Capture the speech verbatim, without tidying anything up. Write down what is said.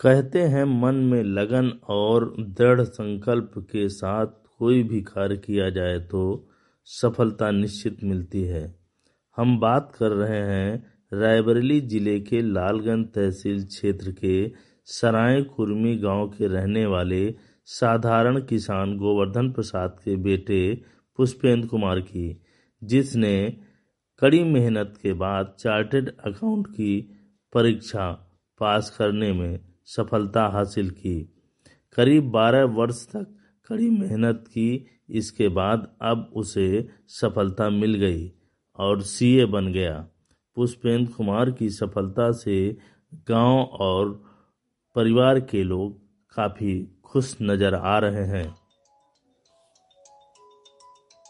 कहते हैं मन में लगन और दृढ़ संकल्प के साथ कोई भी कार्य किया जाए तो सफलता निश्चित मिलती है। हम बात कर रहे हैं रायबरेली जिले के लालगंज तहसील क्षेत्र के सराय कुर्मी गांव के रहने वाले साधारण किसान गोवर्धन प्रसाद के बेटे पुष्पेंद्र कुमार की, जिसने कड़ी मेहनत के बाद चार्टर्ड अकाउंट की परीक्षा पास करने में सफलता हासिल की। करीब बारह वर्ष तक कड़ी मेहनत की, इसके बाद अब उसे सफलता मिल गई और सीए बन गया। पुष्पेंद्र कुमार की सफलता से गांव और परिवार के लोग काफ़ी खुश नज़र आ रहे हैं।